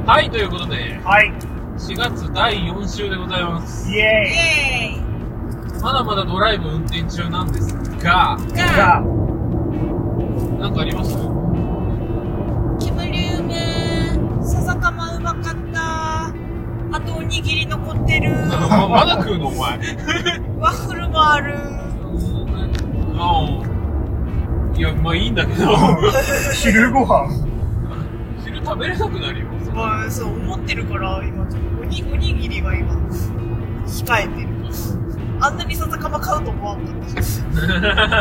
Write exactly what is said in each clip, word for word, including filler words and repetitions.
はい、ということで、 はい。 しがつだいよん週でございます。 イエーイ。 イエーイ。 まだまだドライブ運転中なんですが、 が、 なんかあります？ 煙梅、笹かまうまかった。あとおにぎり残ってる。 ま, まだ食うのお前。 ワッフルもある。 ああ、いや、まあいいんだけど。 昼ご飯昼食べれなくなるよ。 まあ、そう思ってるから、今ちょっとおに、おにぎりは今、控えてる。あんなに笹かま買うと思わんかった。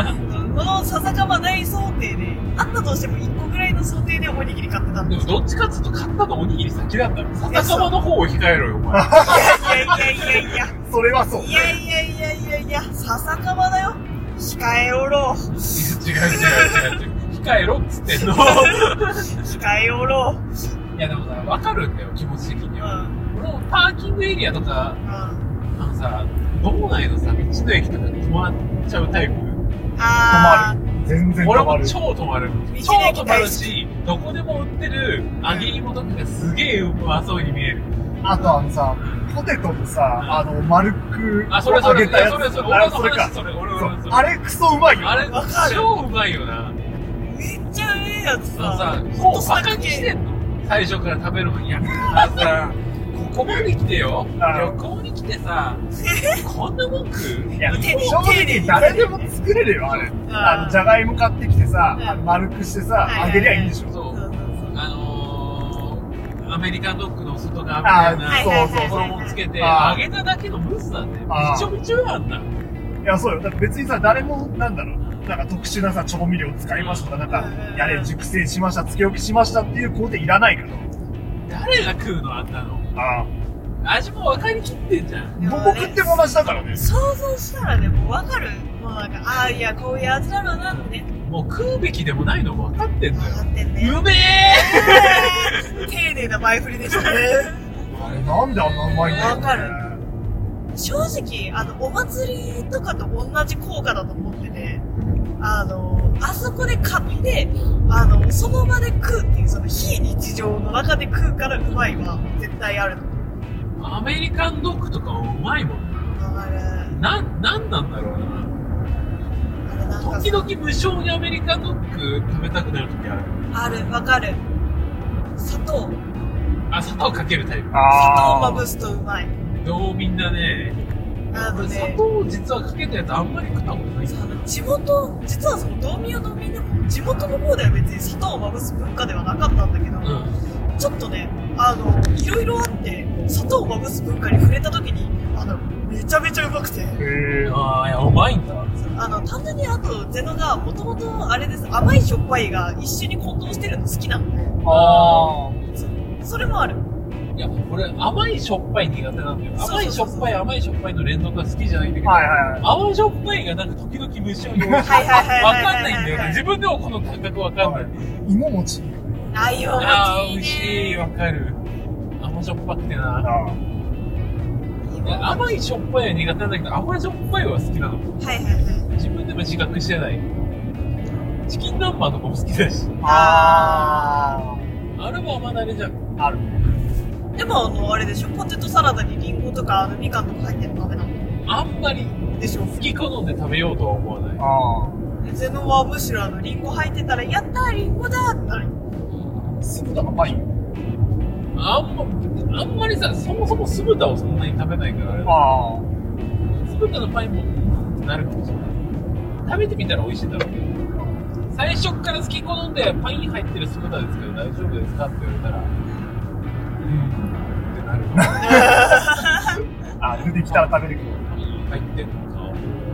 この笹かまない想定で、あったとしてもいっこぐらいの想定でおにぎり買ってたんです。 でもどっちかっつうと買ったのおにぎり先だったの。笹かまの方を控えろよ、お前。 いやいやいやいやいや。 それはそう。 いやいやいやいやいや、笹かまだよ。控えおろう。 違う違う違う違う。控えろっつってんの。 控えおろう。 いやでもさ、わかるんだよ、気持ち的には。 うん。 俺もパーキングエリアとか、 うん。 あのさ、道内のさ、道の駅とかで止まっちゃうタイプ。 あー。 止まる。全然止俺まる。 も超止まる。超止まるし、どこでも売ってる揚げ芋とかがすげえうまそうに見える。 あとあのさ、ポテトのさ、あの、丸くあ、それそれ、 揚げたやつ。 それそれ、 あ俺のそれか話、それ、俺のそう話。 あれクソうまいよ。 あれ、 わかる超うまいよな。 めっちゃええやつあのさ。 さ、もうバカにしてんの最初から食べるのに。いや、あのさ、ここまで来てよ。旅行に来てさ、こんなもん食う？ いや、 手に正直誰でも作れるよ、あれ。あの、じゃがいも買ってきてさ、 うんあの丸くしてさ、 はいはいはい揚げりゃいいんでしょ。 そうそうそうそう。 あのー、アメリカンドッグの外側みたいあな、 そうそうそう。 衣つけて、 あ揚げただけのムースなんで、 あびちょびちょやんな。 いや、そうよ。だって別にさ、誰も、なんだろう、なんか特殊なさ、調味料使いましたとか、なんかうん、 やれ、熟成しました、つけ置きしましたっていう工程いらないから。 誰が食うのあんなの。 あ味も分かりきってんじゃん。 あ。僕っても同じだからね。 想像したらね、もうわかる。もうなんか、ああ、いや、こういう味だろうなってね。 もう食うべきでもないの分かってんだ分かよ。 ってんね。 うめえ丁寧な前振りでしたね。 あれ、なんであんなうまいんだろうね。 わかる正直、あの、お祭りとかと同じ効果だと思ってて、あの、あそこで買って、あの、その場で食うっていう、その非日常の中で食うからうまいは絶対あると思う。 アメリカンドッグとかもうまいもんな。 わかる。 な、なんなんだろうな。 あれなんかさ時々無償にアメリカンドッグ食べたくなる時ある。 ある、わかる。砂糖。 あ、砂糖かけるタイプ。 砂糖あまぶすとうまい。 どうみんなね、 あの砂ね、 糖実はかけたやつあんまり食ったことない。 そうあの地元、実はその道民は道民でも、地元の方では別に砂糖をまぶす文化ではなかったんだけど、 うん。 ちょっとね、あの、いろいろあって、砂糖をまぶす文化に触れた時に、あの、めちゃめちゃうまくて、 ー。へー。 ああ、いや、うまいんだ。 あの、単純にあと、ゼノが、もともと、あれです、甘いしょっぱいが一緒に混同してるの好きなので、 あそそれもある。 いや、俺、甘いしょっぱい苦手なんだよ。 そうそうそう甘いしょっぱい、甘いしょっぱいの連続が好きじゃないんだけー。 ど、 はいはいはい。 甘いしょっぱいがなんか時々無性に美味しい。 はいはいはいはいわはいかんないんだよね。自分でもこの感覚わかんない。 芋餅。 あいよ、 ああ、美いい味しい、 ね。 わかる。甘しょっぱくてな。 あいや甘いしょっぱいは苦手なんだけど、甘しょっぱいは好きなの。 はいはいはい。 自分でも自覚してない。チキン南蛮とかも好きだし。 ああれも甘だれじゃん。 ー。ある。 でも、あの、あれでしょ、ポテトサラダにリンゴとか、あの、みかんとか入ってるのダメなのあんまりでしょ。 好き好んで食べようとは思わない。 あゼノはむしろあの、リンゴ入ってたら、やったー、リンゴだーってなる。 ー。酢豚甘いよ。 あんま、あんまりさ、そもそも酢豚をそんなに食べないから、あれあ酢豚のパイもってなるかもしれない。食べてみたら美味しいんだろうけど。最初から好き好んでパイン入ってる酢豚ですけど大丈夫ですかって言われたら、うんってなる。 あ。あ、出てきたら食べてくる。 パイン入ってんのか。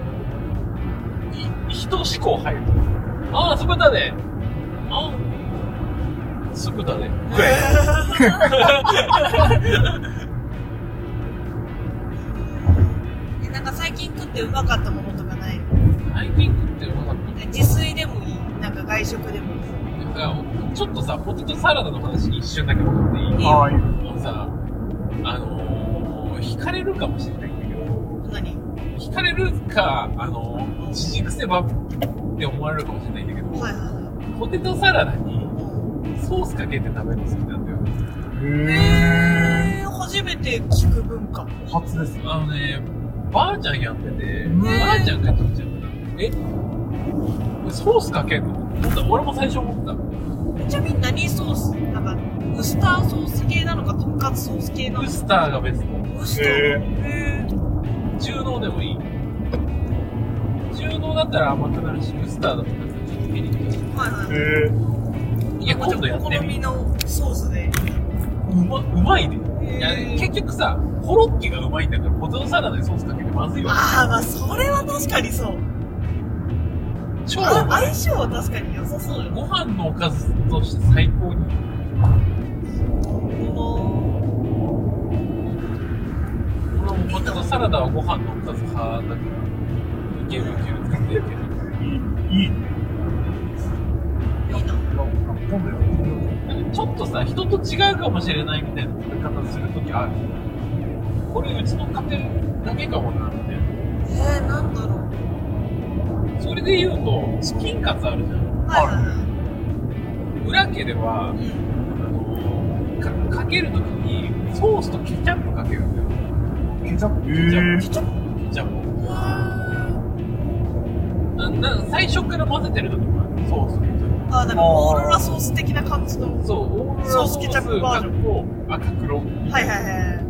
い、一思考入る。ああ、酢豚で。ああ、酢豚で。食え。 え、なんか最近食ってうまかったものとかないの？ 最近食ってうまかった。 自炊でもいい。なんか外食でもいい。 いやちょっとさ、ポテトサラダの話一瞬だけどっていい？ ああ、いい。 あのさ、あのー、惹かれるかもしれないんだけど、 何？ 惹かれるか、あのー、じじくせばって思われるかもしれないんだけど、 はいはいはポテトサラダにい。 ソソースかけて食べるの好きなんだよね。 へー、初めて聞く文化。 初です。 あのね、ばあちゃんやってて、 うんばあちゃんが食べちゃうから、えソースかけんの？なんだ俺も最初思った。 ちなみに何ソース？なんか、ウスターソース系なのか、とんかつソース系なのか。 ウスターがベスト。 ウスター。へー。 中濃でもいい。中濃だったら甘くなるし、ウスターだったらちょっとピリッとして。 はいはい。 へー。 いや、今度やってお好みみ。 のソースで。 うま、うまいね。いや、 へー結局さ、コロッケがうまいんだから、ポテトサラダでソースかけてまずいわ。 ああ、まあ、それは確かにそう。 超うあまい。 相性は確かに良さそうよ。 ご飯のおかずとして最高に。俺もポテトサラダはご飯のおかず派だから、いけるいける、全然いける。 いい、いいね。 いいな。 今度やってみよう。 ちょっとさ、人と違うかもしれないみたいな食べ方するときある。これうちの家庭だけかもな、みたいな。 えー、なんだろう。 それで言うと、チキンカツあるじゃん。 はいはいはい。 裏家では、あのか、かけるときに、ソースとケチャップかけるんだよ。 ケチャップ。へケチャップ。 じゃあもう、なな最初から混ぜてるときもある、ソースとケチャップ。 あ、だからオーロラソース的な感じの。 そう、オーロラソースソースケチャップバージョンン。赤黒。 はいはいはい。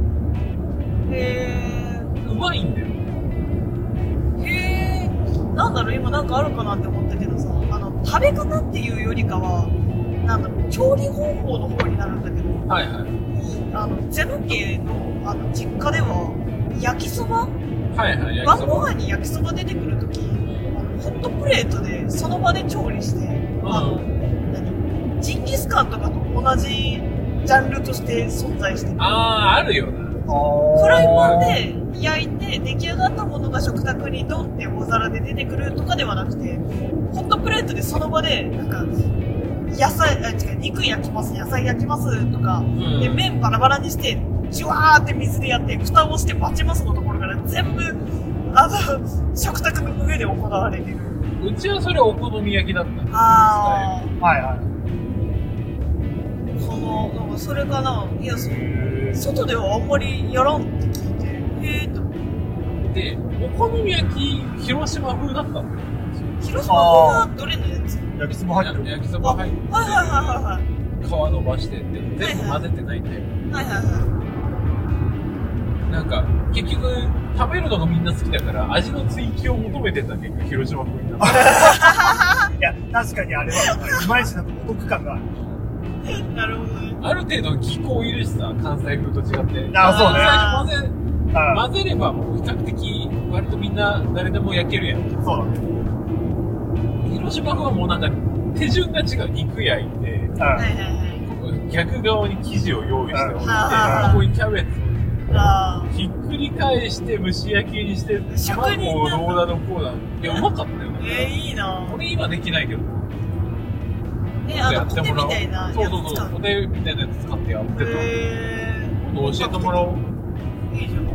へうまいんだよ。 ー。へー。なんだろう、今なんかあるかなって思ったけどさ、あの、食べ方っていうよりかは、なんだろう、調理方法の方になるんだけど、 はいはい。 あの、ゼノ家の、あの、実家では、焼きそばはいはい、焼き晩そば。 ご飯に焼きそば出てくるとき、あの、ホットプレートでその場で調理して、あの、何ジンギスカンとかと同じジャンルとして存在してる。 あー、あるよな。 フライパンで焼いて出来上がったものが食卓にドンって大皿で出てくるとかではなくて、ホットプレートでその場で、なんか、野菜、あ、違う、肉焼きます、野菜焼きますとか、 んで、麺バラバラにして、ジュワーって水でやって、蓋をして待ちますのところから全部、あの、食卓の上で行われてる。 うちはそれお好み焼きだった。 あはいはい。 ー、この、なんかそれかな、いや、そへ外ではあんまりやらんって聞いて、へーって思って。 で、お好み焼き、広島風だったんだよ。 広島風はどれのやつ？ ー。焼きそば入ってる。 焼きそば入って、 はいはいはいはい。 皮伸ばしてって、全部混ぜてないんだよ。 はいはいはなんか、結局、食べるのがみんな好きだから、味の追求を求めてた結果、広島風になった。 いや、確かにあれは、いまいちなんかお得感がある。 い。なるほどね。 ある程度技巧いるしさ、関西風と違って。 あそうね最初混ぜ、 あ混ぜればもう比較的、割とみんな誰でも焼けるやん。 そうだね。 広島風はもうなんか、手順が違う。肉焼いて、 うん。 はいはいはい。 逆側に生地を用意しておいて、 あーここにキャベツあひっくり返して蒸し焼きにして、 職人卵をなんだどうだのこうだの。いや、うまかったよー、 ね。 えー、いいなこれ今できないけど。 え、あの、ポテみたいなやつそうそうそう。 使う。 ポテみたいなやつ使ってやってた。 え今度教えてもらおう。 ー、いいじゃん。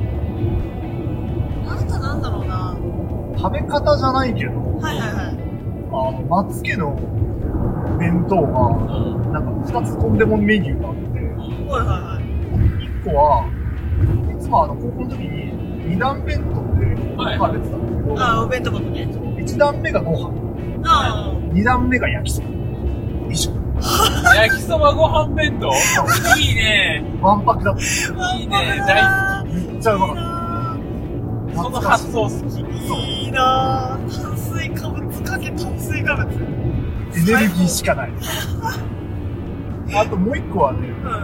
あとなんだろうな。 食べ方じゃないけど、 はいはいはい。 あの、松家の弁当が、 うん。 なんか二つとんでもメニューがあって、 はいはいはい。 一個は、いつもあの、高校の時に二段弁当ではい食べてたんだけど、 あー、お弁当箱ね。 一段目がご飯、 あ二段目が焼きそば。以上。 焼きそばご飯弁当いいね。 わんぱくだった。 ー。 いいね大めっちゃうまかっいいその発想好き。 なー。いいなー。炭水化物かけ炭水化物。 た。エネルギーしかない。あともう一個はね、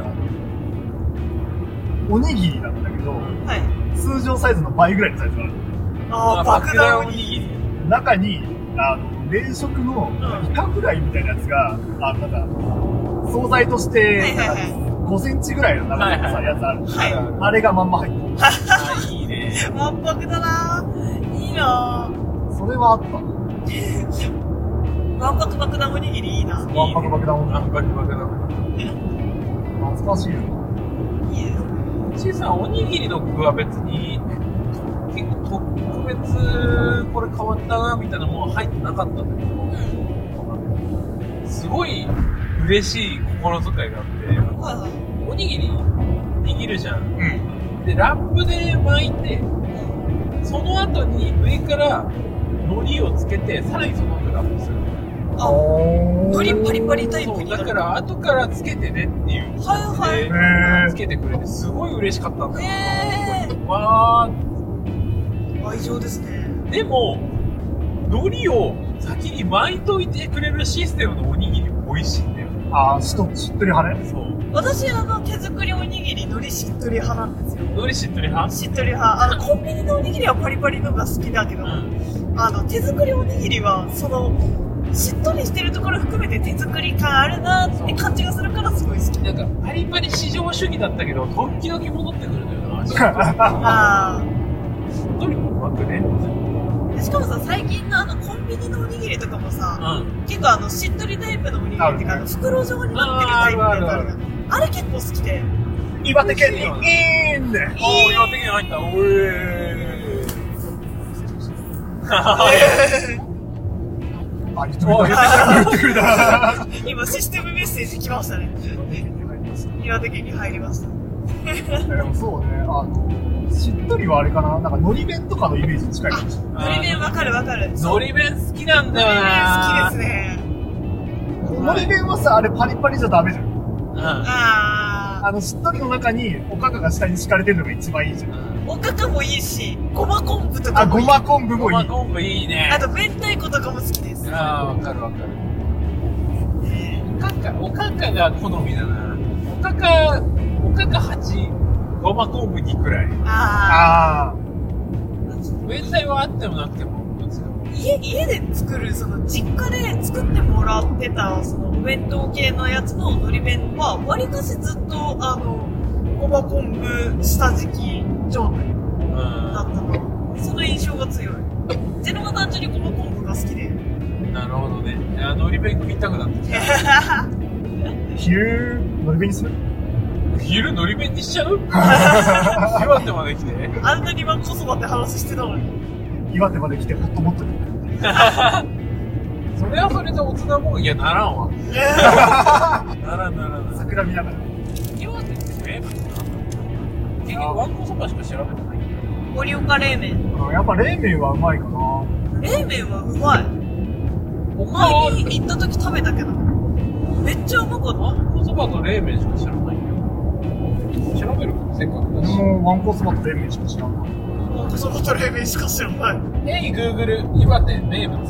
おにぎりなんだけど、 はい。 通常サイズの倍ぐらいのサイズがある。 あー、爆弾おにぎり。 中に、あの、冷食のイカフライみたいなやつが、あの、なんか、惣菜として、 はいはいはいごセンチぐらいの長さのさ、 はいはいやつある。 はいあれがまんま入ってる。 あ、いいね。 わんぱくだなー。いいなー。 それはあったな。 わんぱく爆弾おにぎりいいな。 わんぱく爆弾おにぎりあ、バクバクだ。 懐かしいよ。 いいですね。 ちいさん、おにぎりの具は別に、結構特別、これ変わったな、みたいなもの入ってなかったんだけど、すごい、う嬉しい心遣いがあって、 はいはい。 おにぎり握るじゃん。 うん。 で、ラップで巻いて、その後に上から海苔をつけて、さらにその後ラップする。 あ、海苔パリパリタイプそう、 になる。 だから後からつけてねっていう。 はいはいへーつけてくれて、すごい嬉しかったんだよ。 へー。 わ愛情ですね。 ー。でも、海苔を先に巻いといてくれるシステムのおにぎり美味しいんだよ。 あー、しと、しっとり派ね。 そう。 私、あの、手作りおにぎり、海苔しっとり派なんですよ。 海苔しっとり派しっとり派。あの、コンビニのおにぎりはパリパリのが好きだけど、 うん。 あの、手作りおにぎりは、その、しっとりしてるところ含めて手作り感あるなって感じがするからすごい好き。 なんか、パリパリ至上主義だったけど、時々戻ってくるんだよな、味。 あしっとりもうまくね。 あ。しかもさ、最近のあの、コンビニのおにぎりとかもさ、 うん。 結構あの、しっとりタイプのおにぎりっていうか、あの袋状になってるタイプのやつあるじゃん。あれ結構好きで。 岩手県にいいんだよ。 おー、岩手県入った。おえあ、言ってくれた。言ってくれた。 今システムメッセージ来ましたね。岩手県に入りました。 でもそうね、あの、しっとりはあれかな、なんか海苔弁とかのイメージに近いかもしれない。 海苔弁わかるわかる。 海苔弁好きなんだよな。 好きですね。 海苔弁はさ、あれパリパリじゃダメじゃん。 うん。 ああの、しっとりの中におかかが下に敷かれてるのが一番いいじゃん。 ー、おかかもいいし、ごま昆布とかあ、 もいい。 ごま昆布ごもいい。 ま昆布いいね。 あと、明太子とかも好きです。 ああ、わかるわかる。おかか、おかかが好みだな。おかか、おかかはち、ごま昆布にくらい。 ああ明太はあってもなくても、どっちでも。 ー、家、家で作る、その、実家で作ってもらってた、その、お弁当系のやつの海苔弁は、わりかしずっと、あの、ごま昆布下敷き状態うん。 だったな。その印象が強い。ゼロが単純にごま昆布が好きで。 なるほどね。いや、海苔弁食いたくなってきた。 ー。昼、海苔弁にする昼海苔弁にしちゃう岩手まで来て。 あんなにわんこそばって話してたのに。 岩手まで来てホットモットに。 それはそれでおつなもん、いや、ならんわ。ならんならんならん。 桜見ながら。 岩手って名物なんだ。結局、わんこそばしか調べてないんだよ。 盛岡冷麺。 あやっぱ冷麺はうまいかな。 冷麺はうまい。 他は前に行った時食べたけど、めっちゃうまかっわんこそばと冷麺しか知らないんだよ。調べるせっかくだし。 でも、ワンコそばと冷麺しか知らんな。 た。わんこそばと冷麺しか知らない。 えい、グーグル、岩手名物。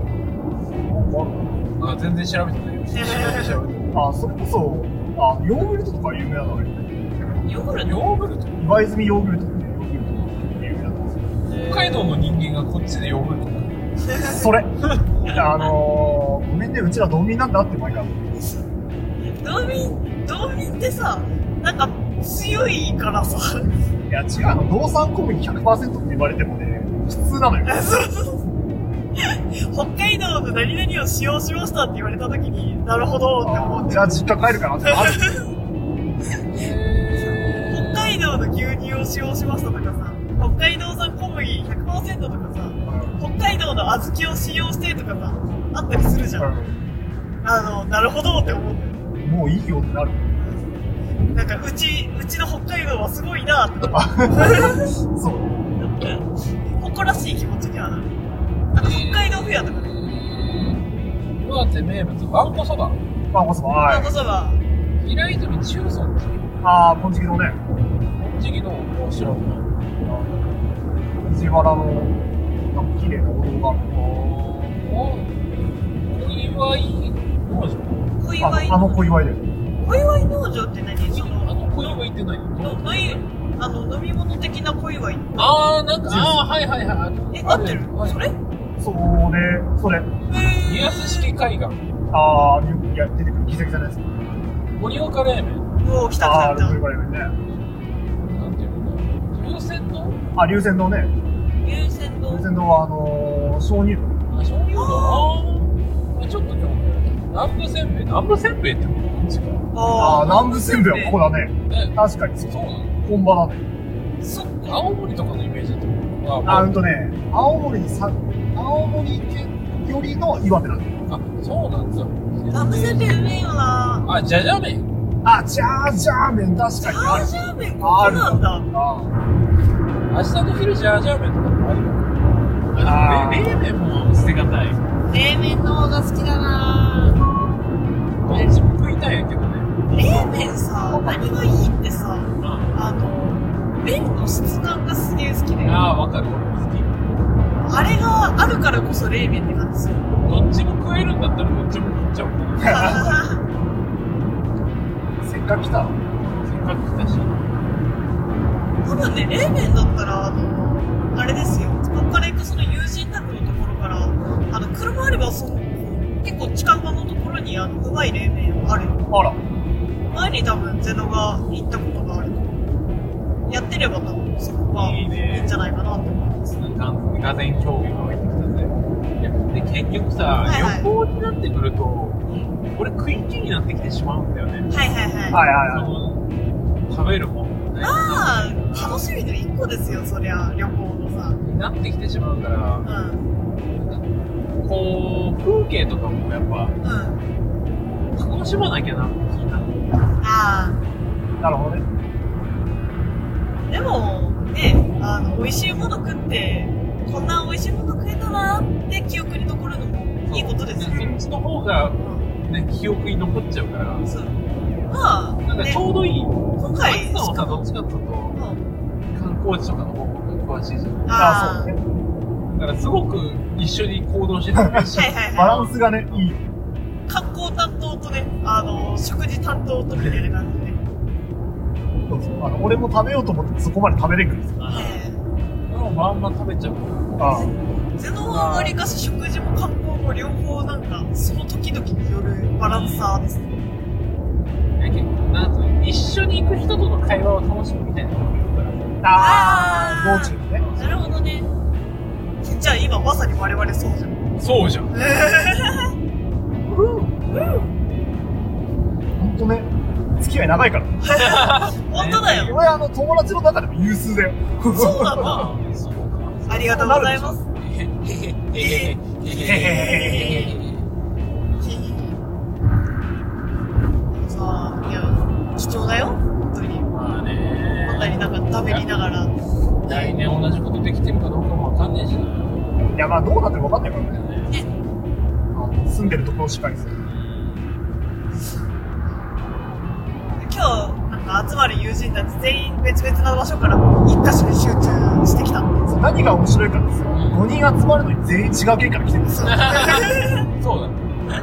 あ、全然調べてないよ。調べて調べて。 あ、それこそ、あ、ヨーグルトとか有名なのあれ。 ヨーグルトヨーグルト岩泉ヨーグルトってヨーグルト有名なんですよ。 北海道の人間がこっちでヨーグルトそれ。あのー、ごめんね、うちら道民なんだって毎回。 道民、道民ってさ、なんか強いからさ。 いや、違う、あの、道産小麦 ひゃくパーセント って言われてもね、普通なのよ。 北海道の何々を使用しましたって言われた時に、なるほどって思って。 じゃあ実家帰るかなってなる。 北海道の牛乳を使用しましたとかさ、北海道産小麦 ひゃくパーセント とかさ、北海道の小豆を使用してとかさ、あったりするじゃん。あの、なるほどって思う。 もういいよってなる。 なんか、うち、うちの北海道はすごいなってなる。 そう。 誇らしい気持ちにはなる。なんか北海道フェアとかね。 岩手名物、わんこそば。 まあ、こそば、 わはいんこ。そば。 平泉中尊寺。 あー、こんちきのね、 この時期のお城の。 藤原の、なんか綺麗なお堂がある。 お、小祝農場。 小祝い。 ああの小祝いで。 小祝い農場って何その、 あの小祝って何？ ののいあの、飲み物的な小祝い。 あー、なんか、あー、はいはいはい。 え、合ってるそれそれ、それ。 へリアス式海岸。 あー、よくや出てくるギザギザのやつ。 盛岡冷麺。 ー。うお、来たあー、 来た来小祝いね。 なんていうの？龍泉洞？ あ、龍泉堂ね。 た。優先堂。 龍泉堂は、あのー、鍾乳洞。 あ、鍾乳洞。あー。ちょっとちょっと。南部せんべい。南部せんべいってこっちか。 あー、南部せんべいはここだね。 え、 確かに、 そうなの？ 本場だね。 そっか。 青森とかのイメージだと思う。 あ、うんとね、青森にさ、青森県よりの岩手なんだよ。 あ、そうなんだ。 ラムせんべいうめえよな。 あ、じゃじゃ麺。 あ、ジャージャー麺確かにある。 ジャージャー麺ここなんだ。 あ明日の昼ジャージャー麺とかもあるよ。 あー冷麺も捨てがたい。 冷麺の方が好きだな。 どっちも食いたいんやけどね。 冷麺さ、何がいいってさ、 うん。 あの、麺の質感がすげえ好きで。 ああ、わかる。俺も好き。 あれがあるからこそ冷麺って感じする。 どっちも食えるんだったらどっちも食っちゃおうかな。 せっかく来たの。 せっかく来たし。 多分ね、冷麺だったら、あの、あれですよ。ここから行くその友人宅のところから、あの、車あればその、結構近場のところに、あの、うまい冷麺あるよ。 あら。 前に多分ゼノが行ったことがあると思う。やってれば多分そこがいいいねいんじゃないかなと思います。 なんか、がぜん興味が湧いてきたぜ。いや、で、結局さ、 はいはい旅行になってくると、 うん俺食い気になってきてしまうんだよね。 はいはいはい。 はいはいそはい。 の、食べるもん。 まあ、楽しみの一個ですよ、そりゃ、旅行のさ。 なってきてしまうから、 うん。 こう、風景とかもやっぱ、 うん。 楽しまなきゃなって気になって。 あなるほどね。 あ。でも、ね、あの、美味しいもの食って、こんな美味しいもの食えたなって記憶に残るのもいいことですよ。 そっちの方が、 うん。 ね、記憶に残っちゃうから、 そう。まあ、 なんかちね、 ょうどいい。 今回、 松さんはさ、どっちかっていうと、 うん。 観光地とかの方が詳しいじゃん。 ああ、そうね。 だからすごく一緒に行動してたら嬉しい。 はいはいバはランスがね、いい。 い。観光担当とね、あの、食事担当とみたいな感じで。 そうそう。あの、俺も食べようと思ってそこまで食べれるんですよ。 えでもまんま食べちゃう。 あー、ゼノはわりかし食事も観光も両方なんか、その時々によるバランサーですね。 いや結構なんか一緒に行く人との会話を楽しむみたいなのがあるから。 あー、 あー道中にね。 なるほどね。じゃあ今まさに我々そうじゃん。 そうじゃん。 ほんとね、付き合い長いから。 本当だよ。 俺あの、友達の中でも有数だよ。 そうなの。 ああ、そうか。 ありがとうございます。 へへへへへへへ。 さあ、いや、貴重だよ。本当に。 まあね。 こんなになんか食べりながら。 来年同じことできてるかどうかもわかんないしな。 いや、まあどうなってるか分かんないからね。 ね。 あの住んでるところをしっかりする。 今日、なんか集まる友人たち全員別々な場所から一箇所に集中してきた。 そう何が面白いかですよ。ごにん集まるのに全員違う県から来てるんですよ。 そうだ。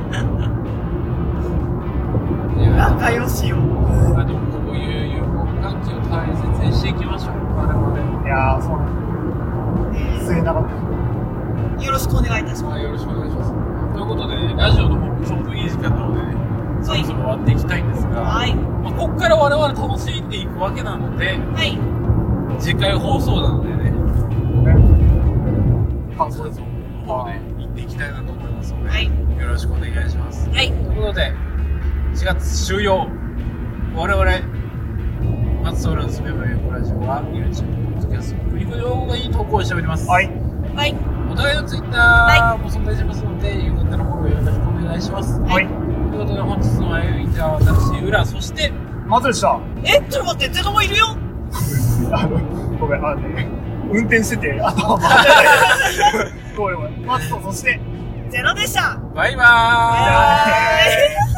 いや、 仲良しよ。 あでもこういう友好関係を大切にしていきましょう。我々。 いやー、そうなんだ。 え末永く。 ーよろしくお願いいたします。 よろしくお願いします。ということでね、ラジオの方もちょうどいい時間なのでね、そろそろ終わっていきたいんですが、 はい。 まあ、ここから我々楽しんでいくわけなので、 はい。 次回放送なのでね、 ね。感想ですよ。 の方で行っていきたいなと思いますので、 はい。 よろしくお願いします。 はい。 ということで、しがつ終了。我々、松ソーランスメモリーラジオは YouTube、Podcast、クリック動画に投稿しております。 はい。 はい。 お互いの Twitter はも存在しますので、よかったらフォローよろしくお願いします。 はい。 ということで、本日の相手は私、浦、そして、 まずでした。 え、ちょっと待って、ゼノもいるよ。 あの、ごめん、あのね、運転してて、頭回ってない。ごめんごめん。マツと、そして、 ゼノでした。 バイバーイバイバーイ